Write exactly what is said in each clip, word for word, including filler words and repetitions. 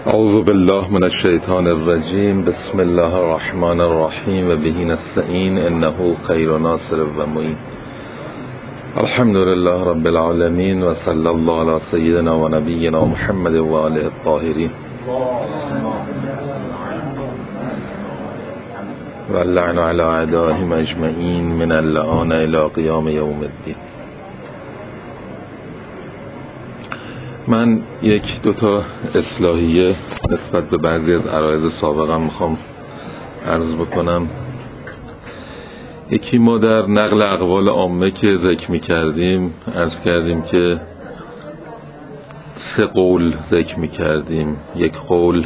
اعوذ بالله من الشیطان الرجیم. بسم الله الرحمن الرحیم و به نستعین انه خیر ناصر و معین. الحمد لله رب العالمین و صلی الله علی سیدنا و نبینا محمد و آله الطاهرین و اللعن علی اعدائهم اجمعین من اللعان الی قیام یوم الدین. من یک دوتا اصلاحیه نسبت به بعضی از عرایض سابقم میخوام عرض بکنم. یکی، ما در نقل اقوال عامه که ذکر میکردیم عرض کردیم که سه قول ذکر میکردیم. یک قول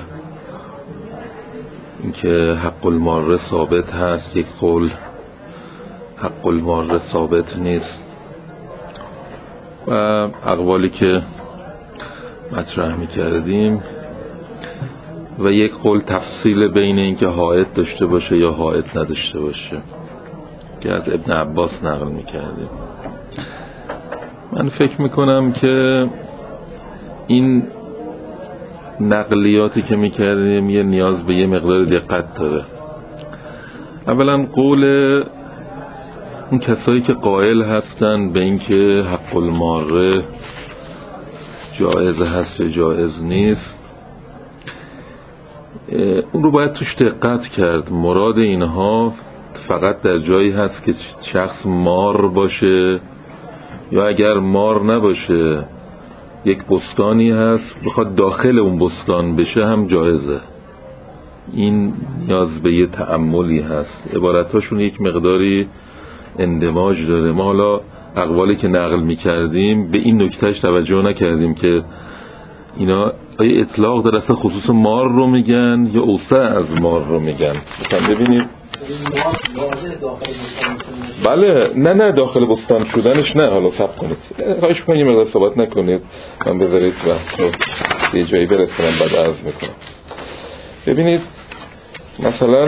اینکه حق الماره ثابت هست، یک قول حق الماره ثابت نیست و اقوالی که مطرح می‌کردیم و یک قول تفصیل بین این که حائط داشته باشه یا حائط نداشته باشه که از ابن عباس نقل می‌کردیم. من فکر می‌کنم که این نقلیاتی که می‌کردیم یه نیاز به یه مقدار دقت داره. اولا قول اون کسایی که قائل هستن به این که حق الماره جایز هست یا جایز نیست، اون رو باید توش دقت کرد. مراد اینها فقط در جایی هست که شخص مار باشه یا اگر مار نباشه یک بستانی هست بخواد داخل اون بستان بشه هم جایزه. این نیاز به یه تأملی هست. عبارتاشون یک مقداری اندماج داره. ما حالا اقوالی که نقل می‌کردیم به این نکتهش توجه نکردیم که اینا آیا اطلاق در اصل خصوص مار رو میگن یا اوسع از مار رو میگن. مثلا ببینید بله نه نه داخل بستان شدنش نه. حالا صبر کنید، خواهش می‌کنم یه مقدار صحبت نکنید، من بذارید و یه جایی برسونم بعد عرض میکنم. ببینید مثلا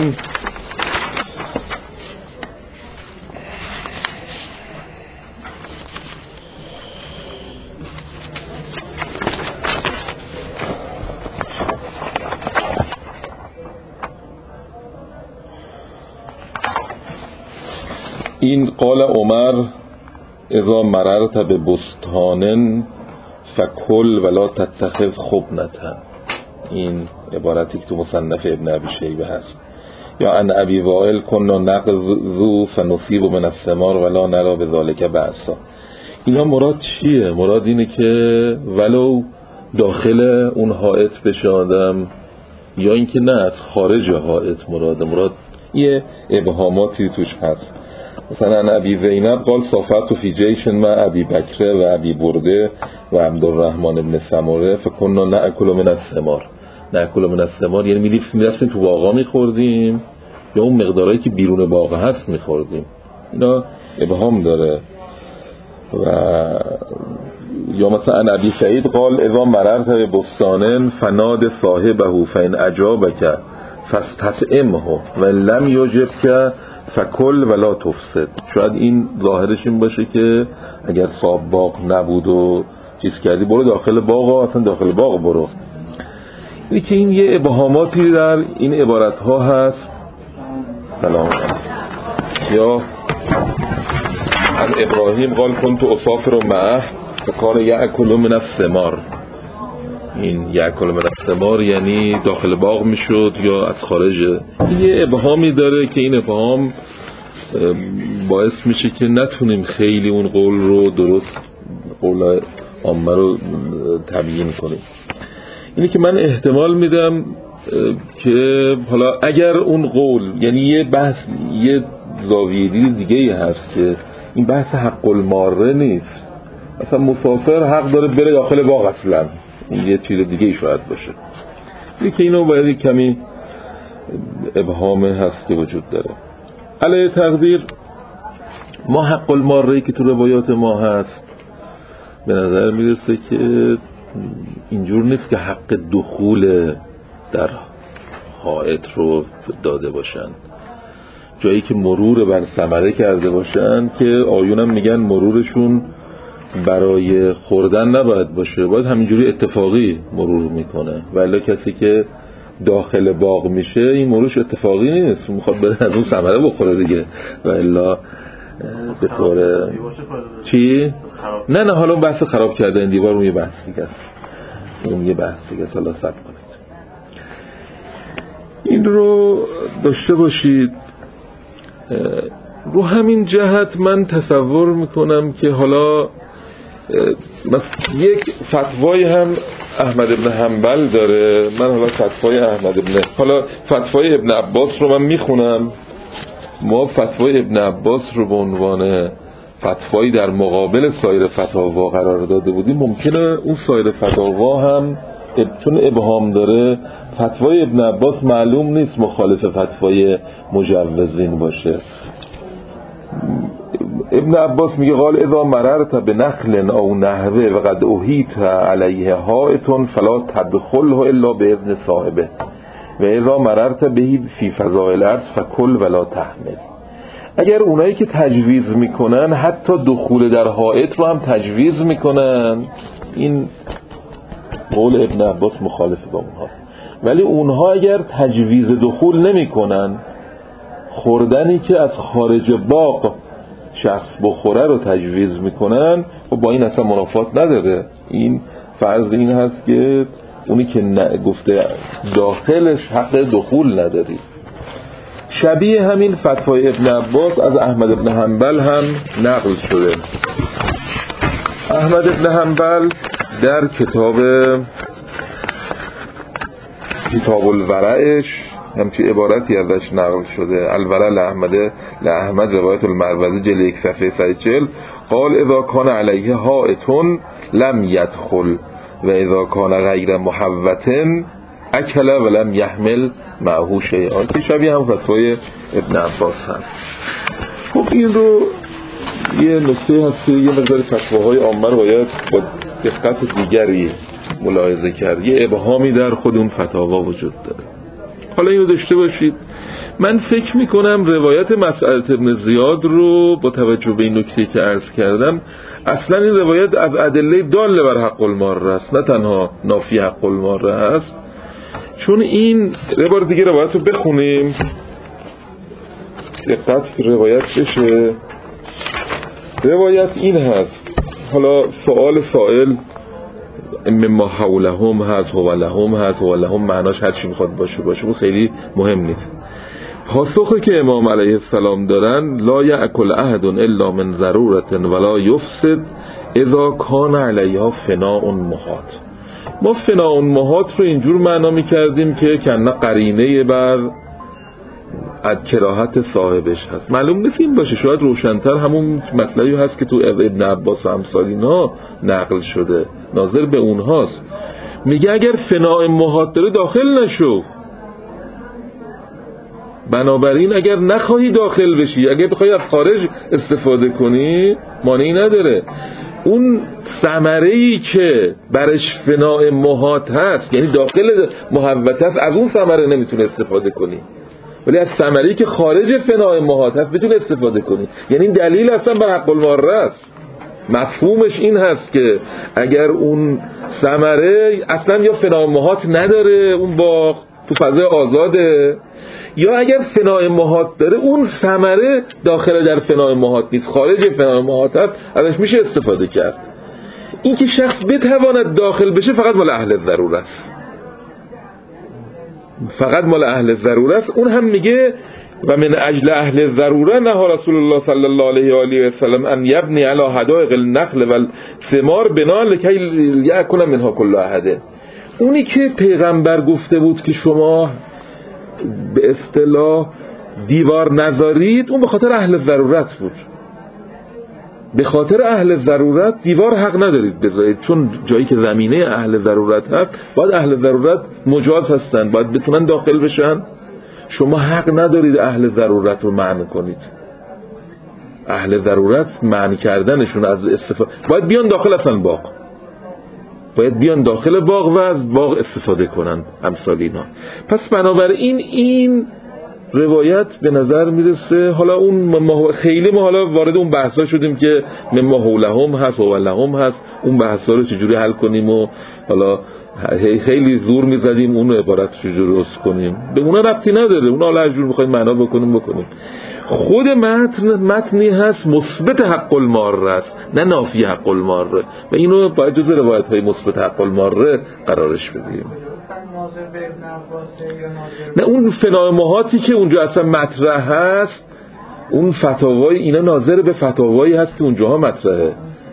این قال عمر اذا مررت به بستان فکل ولا تتخذ خبنتا. این عبارتی که تو مصنف ابن ابی شیبه هست. یا ان ابی وائل کنا نقذو فنصیب من الثمار ولا نرى بذلك بأسا. اینا مراد چیه؟ مراد اینه که ولو داخل اون حائط بشه آدم یا اینکه نه از خارج حائط مراده. مراد یه ابهاماتی توش هست. مثلا ابی زینب قال سافرت فی جیش مع ابی بکر و ابی برده و عبدالرحمن بن سمره فکنا نأکل من الثمار. نأکل من الثمار یعنی میرفتیم تو باغا میخوردیم یا اون مقدارایی که بیرون باغ هست میخوردیم. اینا ابهام داره. و یا مثلا ابی سعید قال اذا مررت به بستان فناد صاحبه فان اجابك فاستطعمه و لم یجبك فکل ولا تفسد. شاید این ظاهرش این باشه که اگر صاحب باغ نبود و چیز کردی برو داخل باغ، اصلا داخل باغ برو. اینی که این یه ابهاماتی در این عبارت ها هست. سلام. یا از ابراهیم قال کنت اسافر معه فکان یأکل من الثمار. این یأکل من الثمار یعنی داخل باغ میشد یا از خارج. یه ابهامی داره که این ابهام باعث میشه که نتونیم خیلی اون قول رو درست، قول عامه رو تبیین کنیم. اینی که من احتمال میدم که حالا اگر اون قول یعنی یه بحث یه زاویه دیگه هست که این بحث حق الماره نیست. مثلا مسافر حق داره بره داخل باغ، اصلا این یه چیز دیگه شاید باشه. اینی که اینو باید کمی ابهام هست که وجود داره. علیه تقدیر ما حق الماره که تو روایات ما هست به نظر میرسه که اینجور نیست که حق دخول در حائط رو داده باشن. جایی که مرور بر ثمره کرده باشن که آیونم میگن مرورشون برای خوردن نباید باشه، باید همینجوری اتفاقی مرور میکنه. ولی کسی که داخل باغ میشه این مروش اتفاقی نیست، میخواد بره از اون ثمره بخوره دیگه. و الا به طور چی؟ نه نه حالا بحث خراب کرده این دیوار اون یه بحث دیگه است، اون یه بحث دیگه است. الله صبر کنید. این رو داشته باشید. رو همین جهت من تصور میکنم که حالا یک فتوای هم احمد ابن حنبل داره. من حالا فتوای احمد ابن حالا فتوای ابن عباس رو من میخونم. ما فتوای ابن عباس رو به عنوان فتوایی در مقابل سایر فتاوا قرار داده بودیم. ممکنه اون سایر فتاوا هم چون ابهام داره، فتوای ابن عباس معلوم نیست مخالف فتوای مجوزین باشه. ابن عباس میگه قال اذا مررت بنخل او نحوه و قد احیط علیه حائط فلا تدخله الا باذن صاحبه و اذا مررت به فی فضاء الارض فکل ولا تحمل. اگر اونایی که تجویز میکنن حتی دخول در حائط رو هم تجویز میکنن، این قول ابن عباس مخالف با اونها. ولی اونها اگر تجویز دخول نمیکنن، خوردنی که از خارج باغ شخص بخوره رو تجویز میکنن، و با این اصلا منافات نداره. این فرض این هست که اونی که گفته داخلش حق دخول نداری. شبیه همین فتوای ابن عباس از احمد ابن حنبل هم نقل شده. احمد ابن حنبل در کتاب کتاب الورعش همچی عبارتی ازش نقل شده. الورع لأحمد لأحمد روایت المروزی جلد یک صفحه صد و چهل قال اذا کان علیه حائط لم يدخل و اذا کان غیر محوط اکل ولم یحمل معه شیئا، که شبیه هم فتوای ابن عباس هست. خب این رو یه نکته هست که یه مقدار فتواهای عامه رو باید با دقت دیگری ملاحظه کرد. یه ابهامی در خود اون فتاوا وجود داره. حالا اینو داشته باشید. من فکر میکنم روایت مسألة ابن زیاد رو با توجه به این نکته که عرض کردم، اصلا این روایت از ادله داله بر حق الماره است، نه تنها نافی حق الماره است. چون این یه بار دیگه روایت رو بخونیم دقت روایت بشه. روایت این هست، حالا سوال سائل مما حولهم هست هو لهم هست هو لهم معناش هر چی میخواد باشه باشه اون خیلی مهم نیست. پاسخی که امام علیه السلام دارن لا یأکل احد الا من ضرورت ولا یفسد اذا کان علیها فناء محاط. ما فناء محاط رو اینجور معنا میکردیم که کنه قرینه بر از کراهت صاحبش هست. معلوم نیست این باشه، شاید روشن‌تر همون مطلبی هست که تو ابن عباس و امثال اینا نقل شده، ناظر به اونهاست. میگه اگر فناء محاط داره داخل نشو، بنابراین اگر نخواهی داخل بشی، اگر بخوای از خارج استفاده کنی مانعی نداره. اون ثمره‌ای که برش فناء محاط هست، یعنی داخل محوطه هست، از اون ثمره نمیتونه استفاده کنی، ولی از ثمره‌ای که خارج فناء محاط هست بتونه استفاده کنی. یعنی این دلیل اصلا بر حق الماره است. مفهومش این هست که اگر اون ثمره اصلا یا فناء محاط نداره، اون باغ تو فضای آزاده، یا اگر فناء محاط داره اون ثمره داخل در فناء محاط نیست، خارج فناء محاط هست، ازش میشه استفاده کرد. این که شخص بتواند داخل بشه فقط مال اهل ضرورت است، فقط مال اهل ضرورت است. اون هم میگه و من اجل اهل ضروره نهى رسول الله صلی الله علیه و آله و سلم ان یبنی علی حدائق النخل والثمار بنا لکی یأکل منها کل احد. اونی که پیغمبر گفته بود که شما به اصطلاح دیوار نذارید، اون به خاطر اهل ضرورت بود. به خاطر اهل ضرورت دیوار حق ندارید بذارید، چون جایی که زمینه اهل ضرورت هست باید اهل ضرورت مجاز هستن، باید بتونن داخل بشن. شما حق ندارید اهل ضرورت رو منع کنید. اهل ضرورت منع کردنشون از استفاده، باید بیان داخل اصلا باغ، باید بیان داخل باغ و از باغ استفاده کنن، امثال اینا. پس بنابراین این روایت به نظر میرسه، حالا اون ما خیلی ما حالا وارد اون بحثا شدیم که مما حولهم هست و ولهم هست، اون بحثا رو چجوری حل کنیم و حالا خیلی زور میزدیم اون عبارت چجوری درست کنیم، به اونا ربطی نداره، اونا حالا هر جور بخوایم معنا بکنیم بکنیم. خود متن متنی هست مثبت حق الماره است، نه نافی حق الماره، و اینو باید جز روایت های مثبت حق الماره قرارش بدیم. نه اون فنامهاتی که اونجا اصلا مطرح هست، اون فتاوای اینا ناظر به فتاوایی هست که اونجاها مطرحه.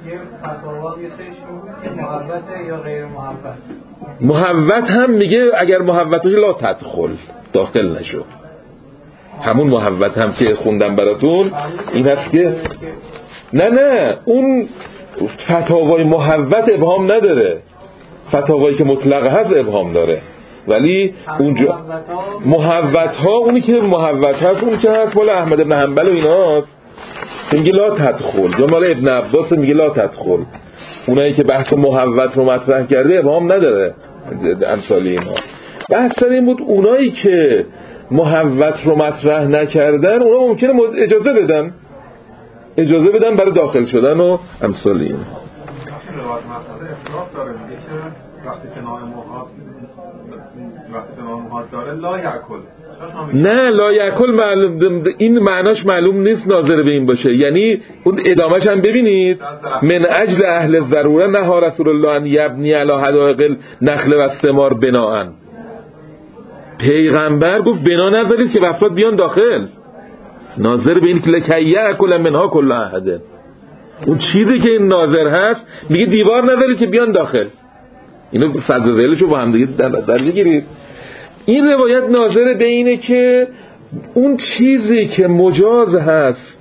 محوت هم میگه اگر محوتش لا تدخل، داخل نشو. همون محوت هم که خوندم براتون این هست که نه نه اون فتاوای محوت ابهام نداره، فتاوایی که مطلق هست ابهام داره، ولی اونجا محوت ها اونی که محوت هست اون که هست مال احمد بن حنبل و ایناست میگه لا تدخل، یا مال ابن عباس میگه لا تدخل. اونایی که بحث محوت رو مطرح کرده ابهام نداره امثال اینا. بحث این بود اونایی که محوت رو مطرح نکردن اونا ممکنه اجازه بدن اجازه بدن برای داخل شدن و امثال این. وقتی کنار موهات وقتی کنار موهات داره لا یاکل، نه لا یاکل معلوم، این معناش معلوم نیست ناظر به این باشه، یعنی اون ادامهش هم ببینید من اجل اهل ضروره نهى رسول الله ان یبنی علی حدائق نخل و ثمار بناء. پیغمبر گفت بنا نذارید که افراد بیان داخل، ناظر به این که لکی یاکل منها کل احد. اون چیزی که این ناظر هست میگه دیوار نذارید که بیان داخل. اینو صدر ذیلشو با هم دیگه در نظر بگیرید. این روایت ناظر به اینه که اون چیزی که مجاز هست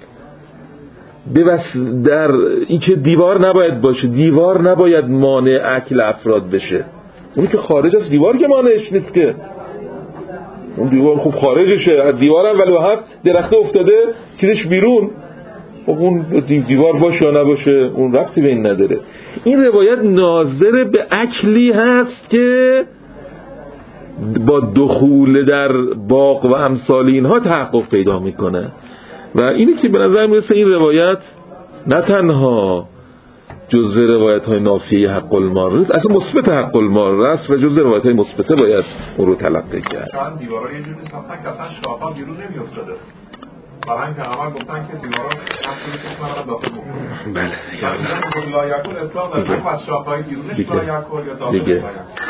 در این که دیوار نباید باشه، دیوار نباید مانع اکل افراد بشه. اونی که خارج از دیوار که مانعش نیست که، اون دیوار خوب خارجشه از دیوار هم، ولی هست درخت افتاده چیزش بیرون، اون دیوار باشه یا نباشه اون ربطی به این نداره. این روایت ناظر به اکلی هست که با دخول در باغ و امثال اینها تحقق پیدا میکنه، و اینی که به نظر میرسه این روایت نه تنها جزء روایت های نافیه حق الماره است، اصلا مثبت حق الماره است و جزء روایت های مثبته باید اون رو تلقی کرد. شاید دیوارا یه جوری ساختن که اصلا شاخا بیرون نمیافتاده، برای اینکه همه گفتن که دیوارا اصلا کسی داخل بکنه. بله دیگه لا یاکل اطلاق داره، از شاخهای بیرونش لا یاکل یا داخل لا یاکل.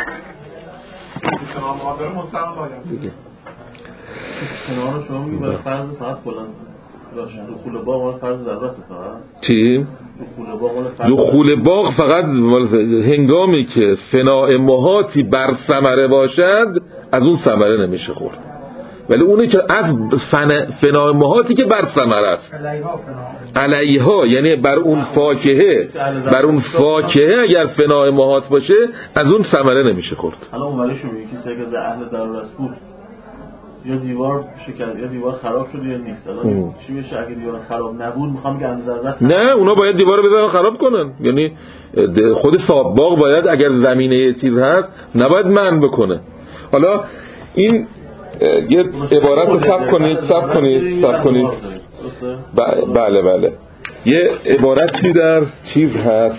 کنار ما داره مستقیم لا یاکل. کنار شما میگه برای فرض فقط بلند دخول باغ ولی فرض ضرورت فقط چی؟ دخول باغ فقط هنگامی که فناء مهاتی بر ثمره باشد از اون ثمره نمیشه خورد، ولی اونی که از فناء مهاتی که بر ثمره است علیها، یعنی بر اون فاکهه بر اون فاکهه اگر فناء مهات باشه از اون ثمره نمیشه خورد. حالا اون ولیشو میگه کسی که اهل ضرورت بود یا دیوار شکست یا دیوار خراب شد یا نیست، الان چی میشه اگه دیوار خراب نبود؟ میخوام که ضرورت نه اونا باید دیوار رو بزنن خراب کنن، یعنی خود صاحب باغ باید اگر زمینه یه چیز هست نباید منع بکنه. حالا این یه عبارت رو ثبت کنید ثبت کنید ثبت کنید بله بله یه عبارتی در چیز هست،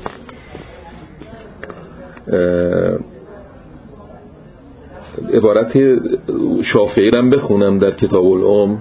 عبارت شافعی رو بخونم در کتاب الام.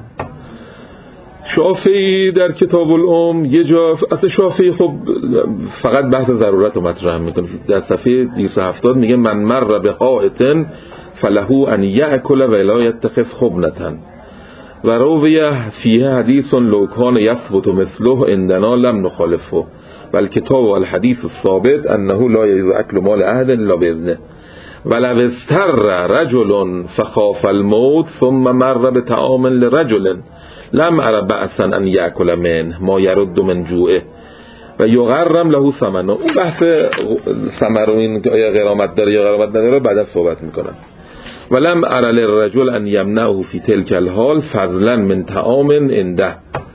شافعی در کتاب الام یه جا اصلا شافعی خب فقط بحث ضرورت رو مطرح میکنه، در صفحه دویست و هفتاد میگه من مر به حائط فله ان یأکل و لا یتخذ خبنة و روی فیه حدیث لو کان یثبت مثله عندنا لم نخالفه والکتاب والحدیث الثابت انه لا یجوز اکل مال احد الا باذنه ولو استر رجل فخاف الموت ثم مر بطعام لرجل لم ارى بأسا ان یأکل منه ما يرد من جوعه و یغرم له ثمنه. اون بحث ثمر این که آیا غرامت داره یا غرامت نداره بعدا صحبت میکنم. ولم ارى للرجل ان يمنعه في تلك الحال فضلا من طعام عنده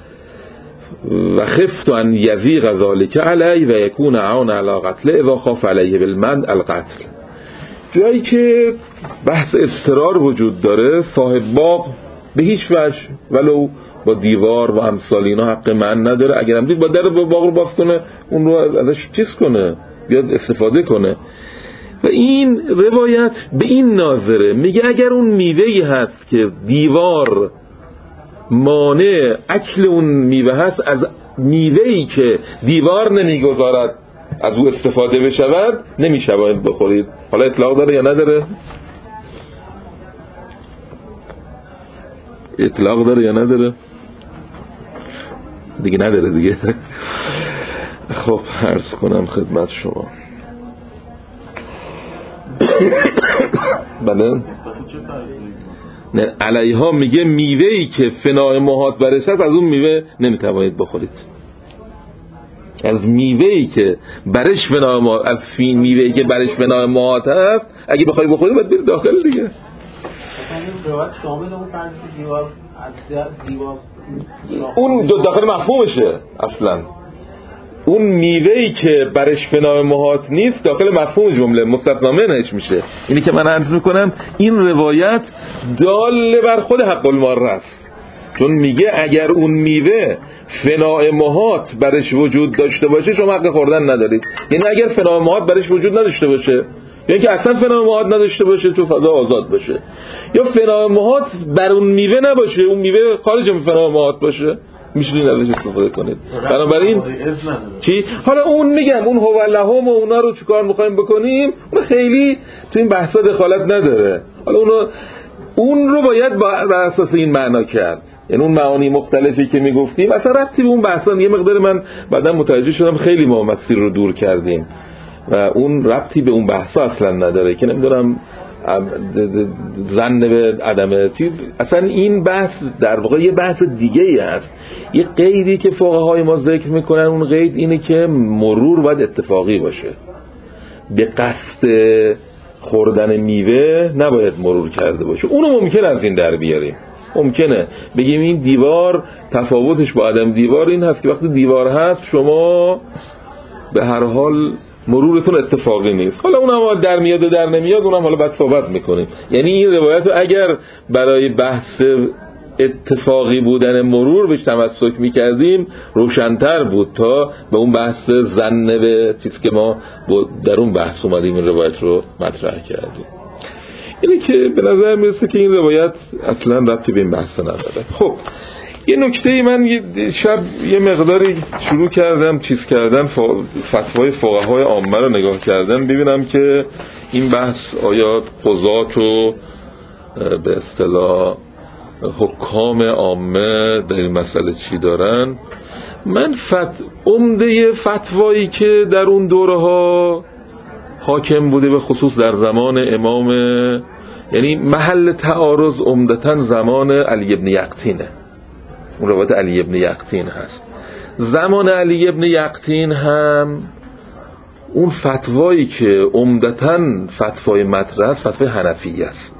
و خفت ان یضیق ذلك علی و یکون عون علی قتله اذا خاف علیه بالمنع القتل. جایی که بحث اضطرار وجود داره صاحب باغ به هیچ وجه ولو با دیوار و امثال اینا حق من نداره. اگر هم دید با در باغ رو باز کنه اون رو ازش چیز کنه بیاد استفاده کنه. و این روایت به این ناظره، میگه اگر اون میوهی هست که دیوار مانع اکل اون میوه هست، از میوهی که دیوار نمیگذارد از او استفاده بشود نمیشود بخورید. حالا اطلاق داره یا نداره؟ اطلاق داره یا نداره؟ دیگه نداره دیگه. خب عرض کنم خدمت شما. بله نه، علیها میگه میوهی که فناء مهات برش هست از اون میوه نمیتوانید بخورید. از میوهی که برش فناء مهات، از فی میوهی که برش فناء مهات هست اگه بخوای بخوری باید بری داخل دیگه. اون دو داخل مفهومشه اصلا. اون میوهی که برش فناء مهات نیست داخل مفهوم جمله مستثنا منهش میشه. اینی که من عرض میکنم این روایت دال بر خود حق الماره است، چون میگه اگر اون میوه فناء مهات برش وجود داشته باشه شما حق خوردن ندارید. یعنی اگر فناء مهات برش وجود نداشته باشه، یعنی که اصلا فناء مهات نداشته باشه تو فضا آزاد باشه، یا فناء مهات بر اون میوه نباشه، اون میوه خارج از فناء مهات باشه، میشونید ازش استفاده کنید. بنابراین چی؟ حالا اون میگم اون هو لهم و اونا رو چیکار میخوایم بکنیم اون خیلی تو این بحثا دخالت نداره. حالا اونو اون رو باید بر اساس این معنا کرد، یعنی اون معانی مختلفی که میگفتیم اصلا ربطی به اون بحثا. یه مقدار من بعدا متوجه شدم خیلی ما مسیر رو دور کردیم و اون ربطی به اون بحثا اصلا نداره که نمیدونم زن به عدم چیز. اصلا این بحث در واقع یه بحث دیگه ای هست. یه قیدی که فقهای ما ذکر میکنن، اون قید اینه که مرور باید اتفاقی باشه، به قصد خوردن میوه نباید مرور کرده باشه. اونو ممکنه از این در بیاریم، ممکنه بگیم این دیوار تفاوتش با عدم دیوار این هست که وقتی دیوار هست شما به هر حال مرورتون اتفاقی نیست. حالا اونم در میاد و در نمیاد اونم حالا بعد صحبت میکنیم. یعنی این روایت رو اگر برای بحث اتفاقی بودن مرور بهش تمسک میکردیم روشن‌تر بود تا به اون بحث ظن به چیز که ما در اون بحث اومدیم این روایت رو مطرح کردیم. اینه که به نظر میرسه که این روایت اصلا ربطی به این بحث نداره. خب یه نکته من یه شب یه مقداری شروع کردم چیز کردن فتوای فقهای عامه رو نگاه کردن ببینم که این بحث آیا قضات و به اصطلاح حکام عامه در این مسئله چی دارن. من فت... عمده فتوایی که در اون دوره ها حاکم بوده به خصوص در زمان امام، یعنی محل تعارض عمدتاً زمان علی ابن یقطینه، اون روایت علی ابن یقطین هست. زمان علی ابن یقطین هم اون فتوایی که عمدتاً فتوای مطرح است فتوای حنفی است.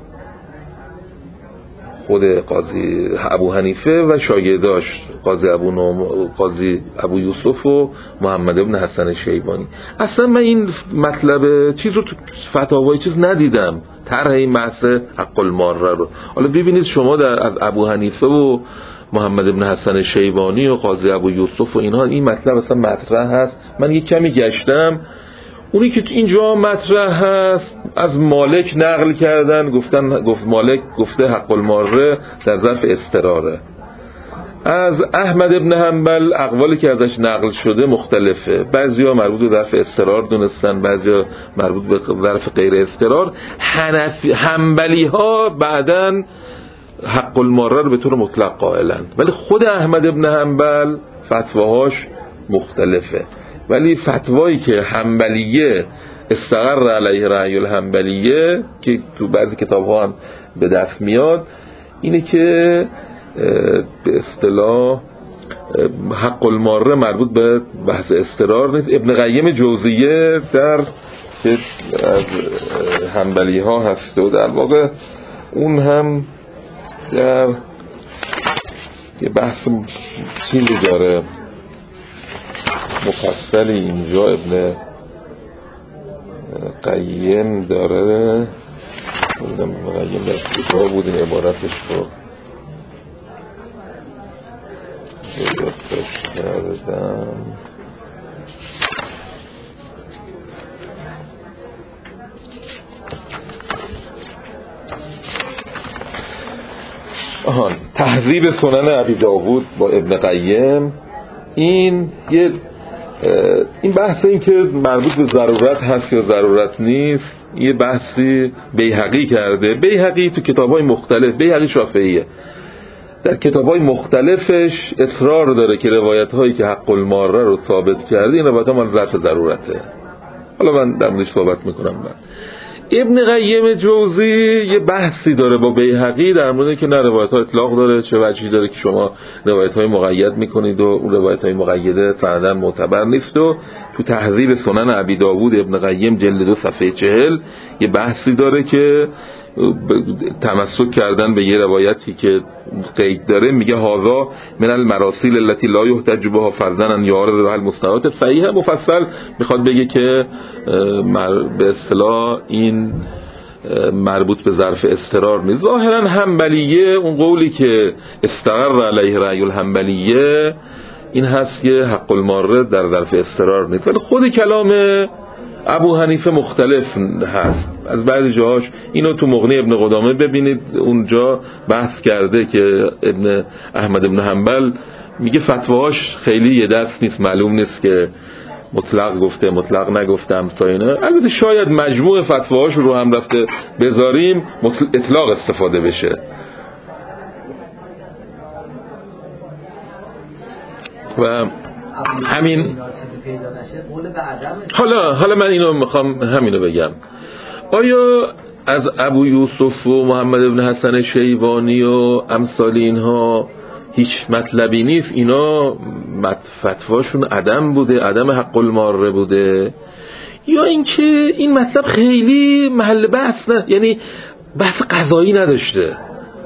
خود قاضی ابو حنیفه و شاگرداش قاضی ابو نوم، قاضی ابو یوسف و محمد ابن حسن شیبانی. اصلا من این مطلب چیز رو تو فتاوای چیز ندیدم، طرح این بحث حق الماره رو. حالا ببینید شما در از ابو حنیفه و محمد ابن حسن شیبانی و قاضی ابو یوسف و اینها این مطلب اصلا مطرح هست. من یک کمی گشتم، اونی که اینجا مطرح هست از مالک نقل کردن، گفتن گفت مالک گفته حق الماره در ظرف اضطراره. از احمد ابن حنبل اقوالی که ازش نقل شده مختلفه، بعضیا مربوط به ظرف اضطرار دونستن، بعضیا مربوط به ظرف غیر اضطرار. حنفی حنبلی ها بعدن حق الماره رو به طور مطلق قائلن، ولی خود احمد ابن حنبل فتواهاش مختلفه. ولی فتوایی که حنبلیه استقر علیه رأی الحنبلیه که تو بعضی کتاب ها هم به دست میاد اینه که به اصطلاح حق الماره مربوط به بحث اضطرار نیست. ابن قیم جوزیه در که از حنبلی ها هسته و در واقع اون هم در یه بحث چیزی داره مفصلی اینجا ابن قیم داره. ابن قیم در کتاب بود این عبارتش رو یادداشت کردم. آهان تهذیب سنن ابی داوود با ابن قیم. این یه این بحث این که مربوط به ضرورت هست یا ضرورت نیست یه بحثی بیهقی کرده. بیهقی تو کتاب‌های مختلف، بیهقی شافعیه، در کتاب‌های مختلفش اصرار داره که روایت‌هایی که حق الماره رو ثابت کرده این روایت‌ها مال ظرف ضرورته. حالا من در موردش صحبت میکنم. من ابن قیم جوزی یه بحثی داره با بیهقی در مورد که نه روایت‌ها اطلاق داره، چه وجهی داره که شما روایت‌های مقید میکنید و اون روایت‌های مقیده سنداً معتبر نیست. و تو تهذیب سنن ابی داوود ابن قیم جلد دو صفحه چهل یه بحثی داره که تمسک کردن به یه روایتی که قید داره، میگه هذا من المراسیل التي لا يحتج بها فرضاً ان یعارض بها المستندات صحیحه. مفصل میخواد بگه که به اصطلاح این مربوط به ظرف اضطرار نیست. ظاهرا حنبلیه اون قولی که استقر علیه رأی الحنبلیه این هست که حق الماره در ظرف اضطرار نیست، ولی خود کلام ابو حنیفه مختلف هست از بعضی جاهاش. اینو تو مغنی ابن قدامه ببینید، اونجا بحث کرده که ابن احمد ابن حنبل میگه فتواهاش خیلی یه دست نیست، معلوم نیست که مطلق گفته مطلق نگفته امثاینه. البته شاید مجموع فتواهاش رو هم رفته بذاریم اطلاق استفاده بشه. و همین حالا حالا من اینو میخوام همینو بگم. آیا از ابو یوسف و محمد ابن حسن شیبانی و امثال اینها هیچ مطلبی نیست؟ اینا فتواشون عدم بوده، عدم حق الماره بوده، یا اینکه این مطلب خیلی محل بحث نه، یعنی بحث قضایی نداشته؟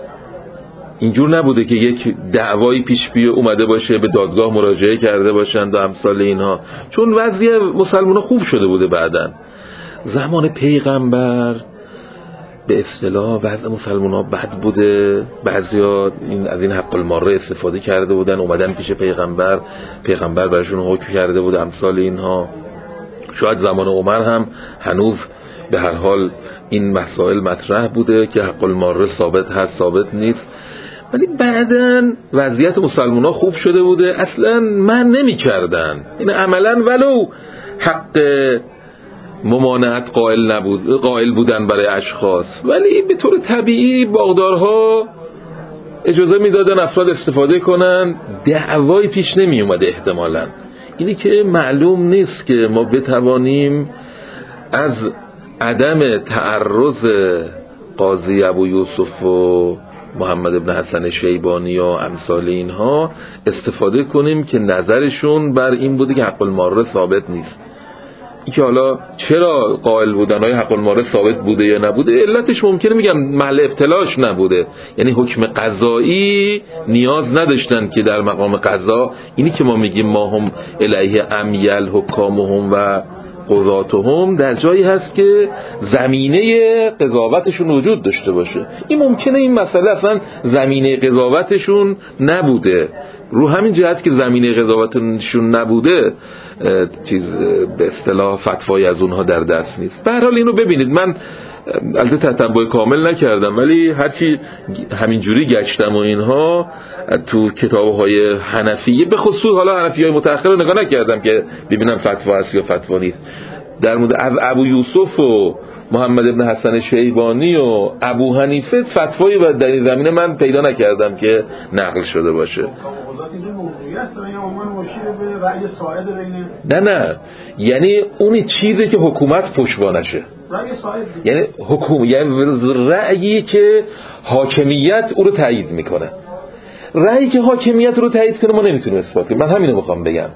اینجور نبوده که یک دعوایی پیش بیه اومده باشه به دادگاه مراجعه کرده باشند و امثال اینها، چون وضعیت مسلمان‌ها خوب شده بوده بعدن. زمان پیغمبر به اصطلاح وضع مسلمان‌ها بد بوده، بعضیا این از این حق الماره استفاده کرده بودن، اومدن پیش پیغمبر، پیغمبر براشون حکم کرده بود امثال اینها. شاید زمان عمر هم هنوز به هر حال این مسائل مطرح بوده که حق الماره ثابت هست ثابت نیست، ولی بعدن وضعیت مسلمان‌ها خوب شده بوده، اصلا من نمی کردن این عملا، ولو حق ممانعت قائل نبود قائل بودن برای اشخاص، ولی به طور طبیعی باغدارها اجازه میدادن افراد استفاده کنن، دعوایی پیش نمی اومده احتمالاً. اینی که معلوم نیست که ما بتوانیم از عدم تعرض قاضی ابو یوسف و محمد ابن حسن شیبانی و امثال اینها استفاده کنیم که نظرشون بر این بوده که حق الماره ثابت نیست. این که حالا چرا قائل بودن های حق الماره ثابت بوده یا نبوده، علتش ممکنه میگم محل ابتلاش نبوده، یعنی حکم قضایی نیاز نداشتن که در مقام قضا، اینی که ما میگیم ما هم الیه امیل حکامهم و قضاتهم، در جایی هست که زمینه قضاوتشون وجود داشته باشه. این ممکنه این مسئله اصلا زمینه قضاوتشون نبوده، رو همین جهت که زمینه قضاوتشون نبوده چیز به اصطلاح فتوایی از اونها در دست نیست. به هر حال اینو ببینید، من البته تتبع کامل نکردم ولی هرچی همینجوری گشتم و اینها تو کتاب‌های حنفیه، به خصوص حالا حنفی‌های متأخر رو نگاه نکردم که ببینم فتوا هست یا فتوا نیست، در مورد ابو یوسف و محمد ابن حسن شیبانی و ابو حنیفه فتوایی در این زمینه من پیدا نکردم که نقل شده باشه. نه نه، یعنی اون چیزی که حکومت پشتوانشه، یعنی حکومت، یعنی رأیی که حاکمیت او رو تایید میکنه. رأیی که حاکمیت رو تایید کنه ما نمیتونیم اثبات کنیم. من همینو میخوام بگم،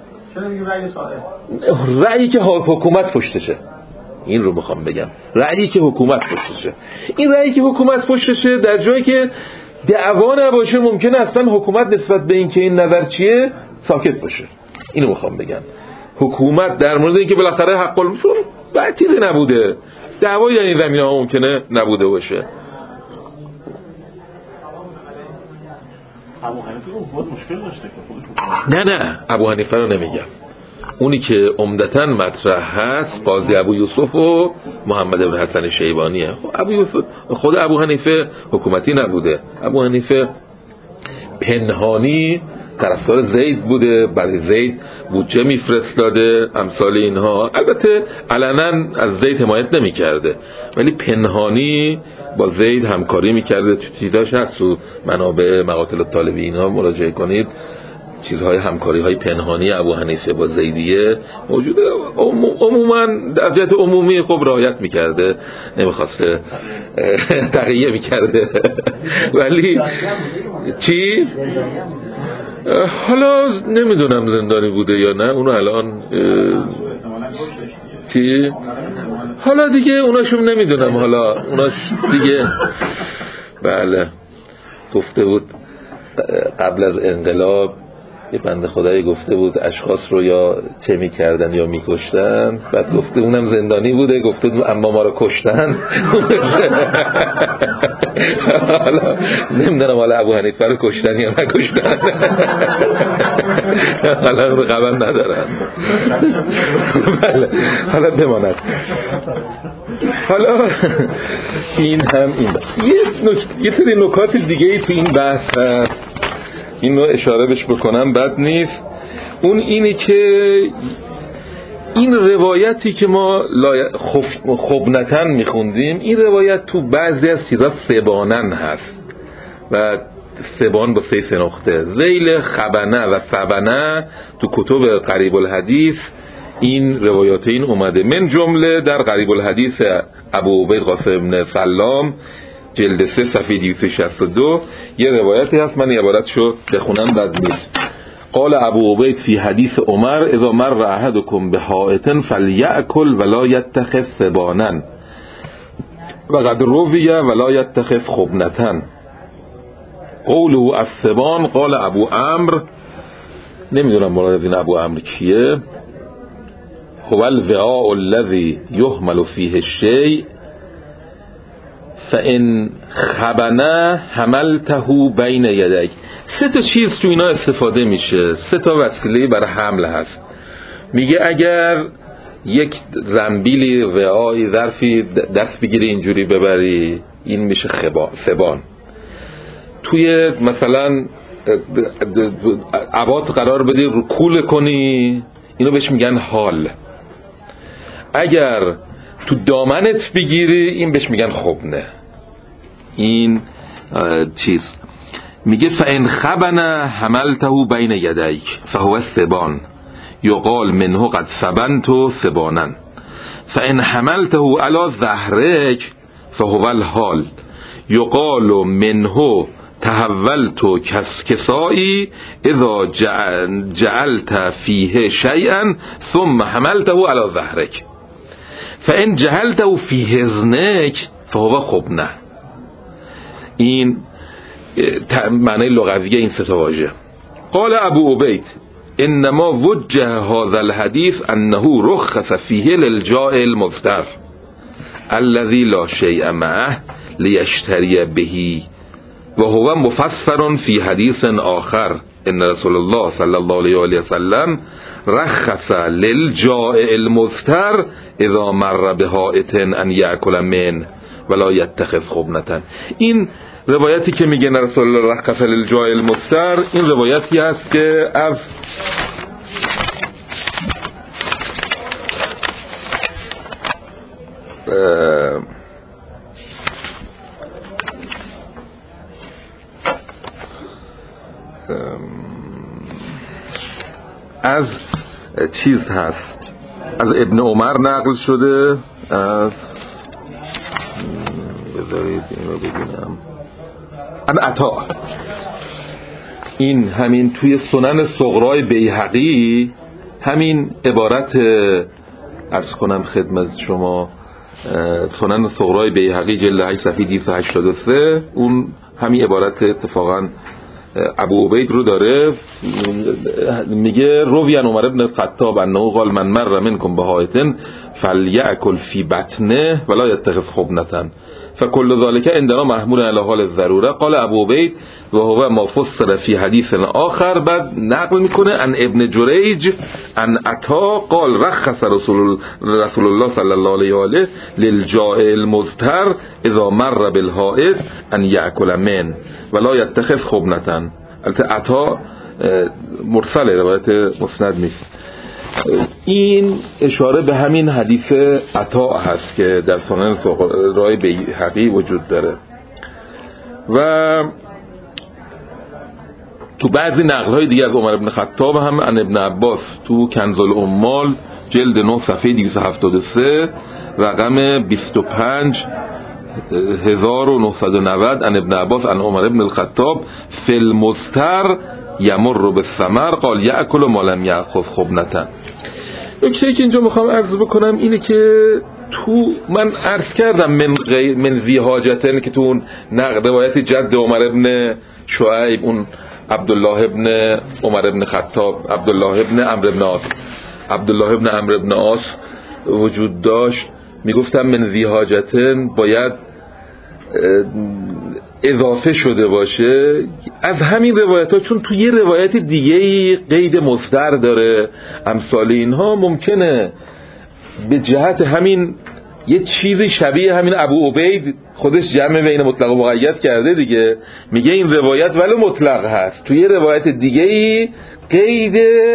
رأیی که حکومت پشتشه، این رو میخوام بگم، رأیی که حکومت پشتشه. این رأیی که حکومت پشتشه در جایی که دعوا نباشه ممکنه اصلا حکومت نسبت به این که این نظر چیه ساکت باشه. اینو میخوام بگم، حکومت در مورد اینکه بالاخره حق المشون بعد چیزی نبوده، دعوایی در این زمینه ها ممکنه نبوده باشه. ابو حنیفه خود مشکل داشته که خودش. نه نه ابو حنیفه رو نمیگم، اونی که عمدتاً مطرح هست قاضی ابو یوسف و محمد بن حسن شیبانیه. ابو یوسف خود ابو حنیفه حکومتی نبوده، ابو حنیفه پنهانی طرفدار زید بوده، برای زید بودجه میفرستاده امثال اینها. البته علنا از زید حمایت نمیکرده ولی پنهانی با زید همکاری میکرده. تو چیزاش هست تو منابع مقاتل الطالبی اینها مراجعه کنید، چیزهای همکاری های پنهانی ابو حنیفه با زیدیه موجوده. عموما در جهت عمومی خب رعایت میکرده، نمیخواسته تقیه میکرده. ولی چی؟ حالا نمیدونم زندانی بوده یا نه، اونو الان چی؟ حالا دیگه اوناشون نمیدونم، حالا اوناش دیگه بله. گفته بود قبل از انقلاب یه بنده خدایی گفته بود اشخاص رو یا چه میکردن یا میکشتن، بعد گفته اونم زندانی بوده، گفته بود اما ما رو کشتن. حالا نمیدونم حالا ابو حنیفه رو کشتن یا نکشتن، حالا رو خبر ندارن. حالا بماند. حالا این هم این یه نکته، یه سری نکات دیگه ای تو این بحث هست، این رو اشاره بهش بکنم بد نیست. اون اینی که این روایتی که ما خبنتن میخوندیم، این روایت تو بعضی از چیزا سبانن هست و سبان با سه نقطه، ذیل خبنه و سبنه تو کتب قریب الحدیث این روایات این اومده. من جمله در قریب الحدیث ابو عبید قاسم بن سلام جلد سه صفحه دویست و شصت و دو یه روایتی هست، من عبارتشو بخونم بد نیست. قال ابو عبید فی حدیث عمر اذا مر احدکم بحائط فلیأکل ولا یتخذ سبانا و قد روی ولا یتخذ خبنة. قوله السبان قال ابو عمرو، نمیدونم مراد از این ابو عمرو کیه، هو الوعاء الذي يحمل فيه الشيء فان خبنه حملته بین یدیک. سه تا چیز تو اینا استفاده میشه، سه تا وسیله برای حمل هست. میگه اگر یک زنبیلی وعایی ظرفی دست بگیری اینجوری ببری، این میشه سبان. توی مثلا عباد قرار بدی رو کول کنی، اینو بهش میگن حال. اگر تو دامنت بگیری این بهش میگن خبنه. این چیز میگه فإن خبنه حملته بین یدیک فهو السبان یقال منه قد سبنت سبانا فإن حملته علی ظهرک فهو الحال یقال منه تحولت کسایی اذا جعلت فیه شیئا ثم حملته علی ظهرک فإن جعلته فی حضنک فهو خبنه. این معنی لغویه این سه تا واژه. قال ابو عبید انما وجه هذا الحديث انه رخص فيه للجائع المفتر الذي لا شيء معه ليشتري به وهو مفسر في حديث آخر ان رسول الله صلى الله عليه وسلم رخص للجائع المفتر اذا مر بحائط ان يأكل منه ولا يتخذ خبنة. این روایتی که میگه رسول الله رخص للجائع المفتر، این روایتی هست که از از چیز هست، از ابن عمر نقل شده. از بذارید این رو ببینم، ان عطا، این همین توی سنن صغرای بیهقی همین عبارت عرض کنم خدمت شما، سنن صغرای بیهقی جلد هشت صفحه دویست و هشتاد و سه اون همین عبارت اتفاقا ابو عبید رو داره. میگه روی عن عمر بن الخطاب انه قال من مر منکم بحائط فلیأکل فی بطنه ولا یتخذ خبنة فكل ذلك عندنا محمول على حال الضروره. قال ابو عبید و هو ما فسر في حديث آخر. بعد نقل میکنه عن ابن جریج عن عطا قال رخص رسول رسول الله صلی الله علیه و آله للجائع المضطر اذا مر بالحائط ان یأکل من ولا يتخذ خبنة. البته عطا مرسل، روایت مسند نیست. این اشاره به همین حدیث عطا هست که در سنن صغرای بیهقی وجود داره و تو بعضی نقل‌های دیگه از عمر بن خطاب هم عن ابن عباس تو کنز الاموال جلد نه صفحه دویست و هفتاد و سه رقم بیست و پنج هزار و نهصد و نود عن ابن عباس عن عمر بن الخطاب فی المضطر یمر بالثمر قال یأکل ما لم یأخذ خبنة. نکته‌ای که اینجا میخوام عرض بکنم اینه که تو من عرض کردم من غیر من ذی حاجتن که تو اون نقل روایت جد عمر ابن شعیب اون عبدالله ابن عمر ابن خطاب عبدالله ابن عمرو ابن عاص عبدالله ابن عمرو ابن عاص وجود داشت. میگفتم من ذی حاجتن باید اضافه شده باشه از همین روایت ها، چون تو یه روایت دیگه قید مصدر داره. امثال اینها ممکنه به جهت همین یه چیزی شبیه همین ابو عبید خودش جمع بین مطلق و مقید کرده دیگه، میگه این روایت ولی مطلق هست، تو یه روایت دیگه قید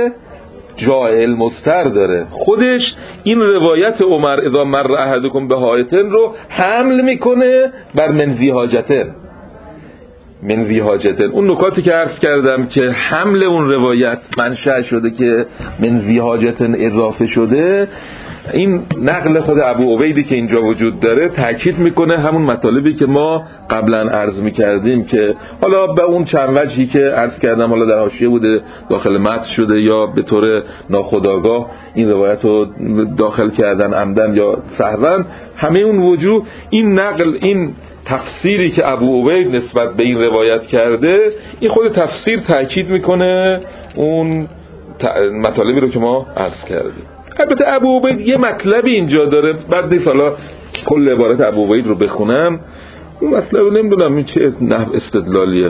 جائع مستر داره. خودش این روایت عمر اذا مر احدکم به حائطن رو حمل میکنه بر من ذی حاجتن. من ذی حاجتن اون نکاتی که عرض کردم که حمل اون روایت منشأ شده که من ذی حاجتن اضافه شده، این نقل خود ابو عبیدی که اینجا وجود داره تاکید میکنه همون مطالبی که ما قبلا عرض میکردیم که حالا به اون چند وجهی که عرض کردم، حالا در حاشیه بوده، داخل متن شده یا به طور ناخودآگاه این روایت رو داخل کردن عمدن یا سهوا، همه اون وجوه این نقل این تفسیری که ابو عبید نسبت به این روایت کرده، این خود تفسیر تاکید میکنه اون مطالبی رو که ما عرض کردیم. البته ابو عبید یه مطلبی اینجا داره، بعد نیست حالا کل عبارت ابو عبید رو بخونم، اون مطلب نمیدونم این چه نحو استدلالیه.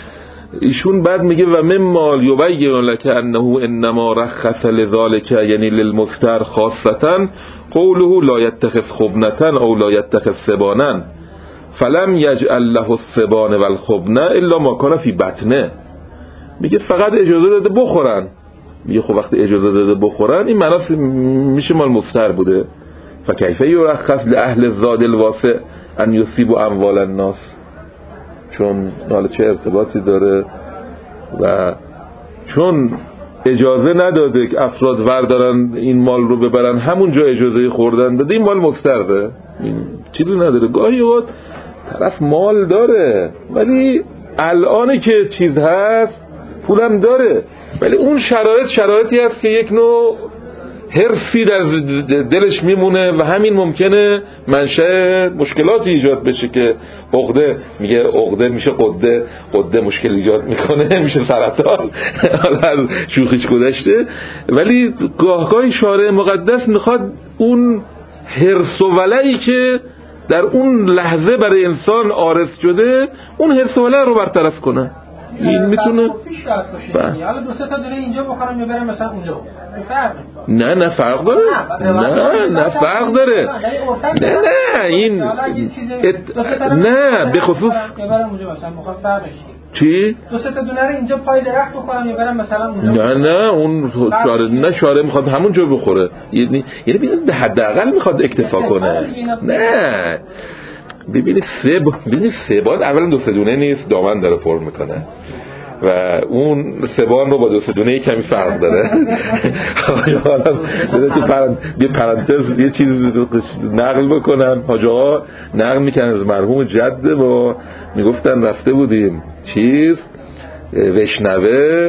ایشون بعد میگه و مما یبین لك انه انما رخص لذلك یعنی للمفتر خاصتا قوله لا يتخذ خبنة او لا يتخذ سبانا فلم یجعل له السبان والخبنه الا ما کان فی بطنه. میگه فقط اجازه داده بخورن. میگه خب وقتی اجازه داده بخورن این معناست میشه مال مفتر بوده. فکیف یرخص لاهل الزاد الواسع ان یصیبوا اموال الناس، چون حالا چه ارتباطی داره و چون اجازه نداده که افراد وردارن این مال رو ببرن، همونجا اجازه خوردن داده، این مال مفترده، این چیزی نداره. گاهی وقت طرف مال داره ولی الان که چیز هست پولم داره، ولی اون شرایط شرایطی هست که یک نوع حرفی در دلش میمونه و همین ممکنه منشأ مشکلاتی ایجاد بشه که عقده، میگه عقده میشه قده، قده مشکل ایجاد میکنه میشه سرطان. حالا از شوخیش گذشته، ولی گاهگاهی شارع مقدس میخواد اون حرص و ولعی که در اون لحظه برای انسان عارض شده اون حرص و ولع رو برطرف کنه. این میتونه حالا دو سه تا دونه اینجا بخورم یا برم مثلا اونجا فرق نه نه فرق داره نه نه فرق داره نه نه این نه به خصوص برم اونجا مثلا میخوام فرقش چی؟ دو سه تا دونه رو اینجا پای درخت بخورم یا برم مثلا اونجا نه نه اون شاره نه شاره میخواد همونجا بخوره، یعنی یعنی به حداقل میخواد اکتفا کنه. نه ببینید سه ببینید سبان اولا دو سه دونه نیست، دامن داره پر میکنه و اون سبان رو با دو سه دونه کمی فرق داره. حالا یه پرانتز یه چیز نقل بکنم. حاج آقا نقل میکنن از مرحوم جده با میگفتن رفته بودیم چیز وشنوه،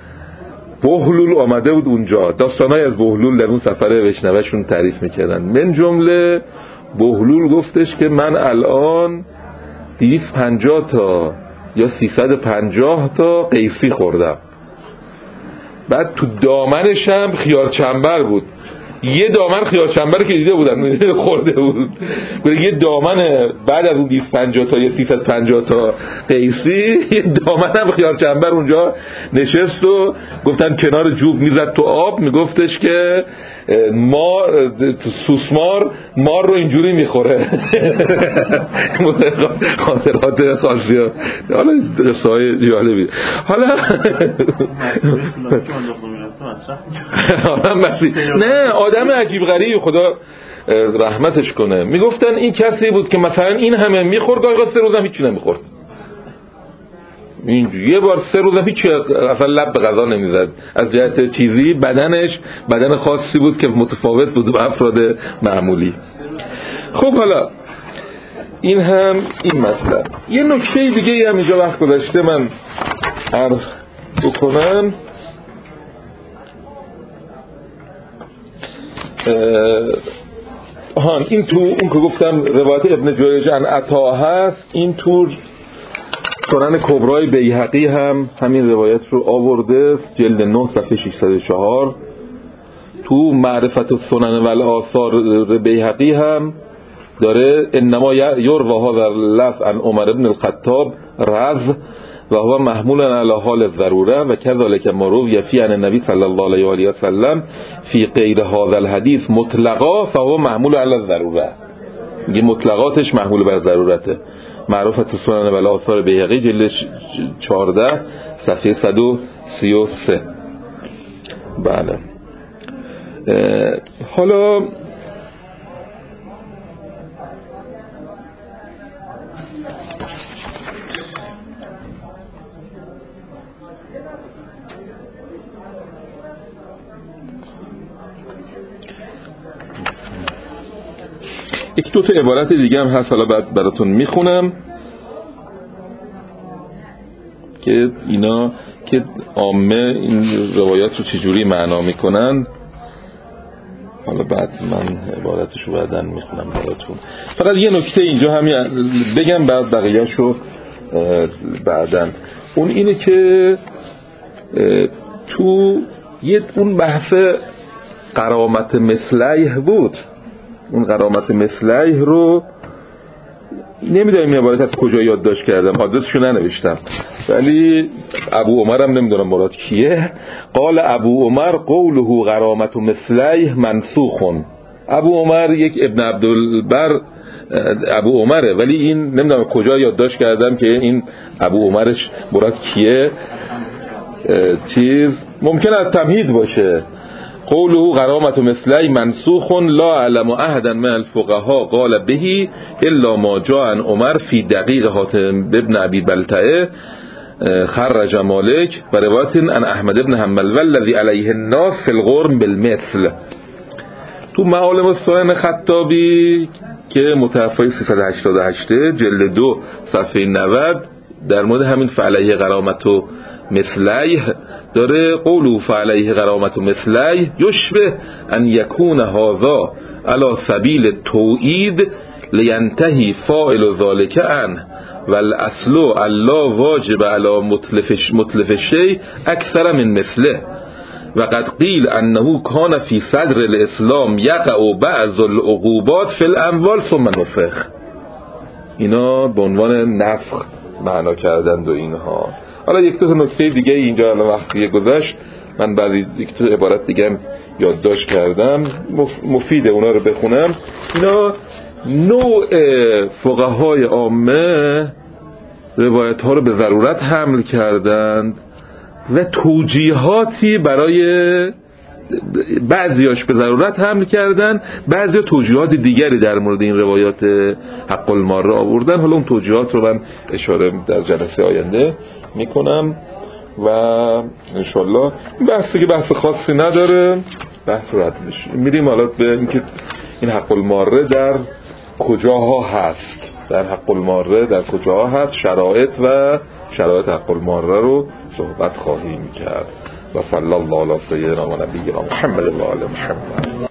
بهلول آمده بود اونجا، داستانای از بهلول در اون سفر وشنوه شون تعریف میکردن. من جمله بهلول گفتش که من الان دویست و پنجاه تا یا سیصد و پنجاه تا قیسی خوردم. بعد تو دامنش هم خیار چنبر بود، یه دامن خیار چنبر که دیده بودن خورده بود، یه دامن بعد از اون دویست و پنجاه تا یا سیصد و پنجاه تا قیسی، یه دامن هم خیار چنبر اونجا نشست و گفتن کنار جوب میزد تو آب، میگفتش که ما سوسمار مار رو اینجوری میخوره. خاطرات خاصی ها. حالا قصه های جالبی. حالا نه آدم عجیب غریب، خدا رحمتش کنه. میگفتن این کسی بود که مثلا این همه میخورد، گاهی سه روزم هیچی نمیخورد، اینجوری یه بار سه روزم هیچی اصلا لب به غذا نمیزد. از جهت چیزی بدنش بدن خاصی بود که متفاوت بود با افراد معمولی. خب حالا این هم این مطلب. یه نکته دیگه هم اینجا وقت گذاشته من عرض بکنم. آهان این تو اون که گفتم روایت ابن جریج عن عطا هست، این تو سنن کبرای بیهقی هم همین روایت رو آورده، جلد نه صفحه ششصد و چهار. تو معرفت السنن و الاثار بیهقی هم داره انما یروی هذا اللفظ عن عمر بن الخطاب رز و هو محمول علی حال الضروره و كذلك ما روی فی عن النبی صلی الله علیه و آله و سلم فی غیر هذا الحدیث مطلقا فهو محمول علی الضروره. میگه مطلقاتش محمول بر ضرورته. معرفت سنن و الاثار بیهقی جلد چهارده صفحه صد و سی و سه. بله. حالا یک دو تا عبارت دیگه هم هست، حالا بعد براتون میخونم که اینا که عامه این روایات رو چجوری معنا میکنن. حالا بعد من عبارتشو بعداً میخونم براتون. فقط یه نکته اینجا همین بگم، بعد بقیه‌شو بعداً. اون اینه که تو یه اون بحث قرامت مثلیه بود، اون قرامت مثلیه رو نمیدونم این عبارت از کجا یادداشت کردم، آدرسشو ننوشتم، ولی ابو عمرم نمیدونم مراد کیه. قال ابو عمر قوله قرامت مثلیه منسوخون. ابو عمر یک ابن عبدالبر ابو عمره، ولی این نمیدونم کجا یادداشت کردم که این ابو عمرش مراد کیه. چیز ممکن از تمهید باشه. قوله غرامت مثلی منسوخ لا علم احدا من الفقهاء قال به الا ما جاء عن عمر فی دقیق حاتم ابن ابی بلتعه خرج مالک و روایت عن احمد ابن حنبل والذی علیه الناس فی الغرم بالمثل. تو معالم السنن خطابی که متوفی سیصد و هشتاد و هشت جلد دو صفحه نود در مورد همین فعلیه غرامت و مثلیه داره قولو فعلیه غرامت و مثلیه یشبه ان یکون هذا علی سبیل توعید لینتهی فاعل ذالک عنه والاصل الا واجب علی متلف الشیء اکثر من مثله وقد قیل انه کان فی صدر الاسلام یقع بعض العقوبات فی الاموال ثم نفخ. اینا به عنوان نفخ معنا کردند و اینها. حالا یک دو تا نکته دیگه اینجا الان وقتی گذشت من بعد یک دو عبارت دیگه هم یادداشت کردم مفیده اونا رو بخونم. اینا نوع فقهای عامه روایت ها رو به ضرورت حمل کردند و توجیهاتی برای بعضیاش به ضرورت حمل کردن، بعضی توجیهات دیگری در مورد این روایات حق الماره آوردن. حالا اون توجیهات رو من اشاره در جلسه آینده میکنم و انشالله این بحثی که بحث خاصی نداره بحث رو رد میشه. میریم حالا به اینکه این حق الماره در کجاها هست، در حق الماره در کجاها هست، شرایط و شرایط حق الماره رو صحبت خواهیم کرد. و صلی الله علی سیدنا و نبینا محمد و آل محمد.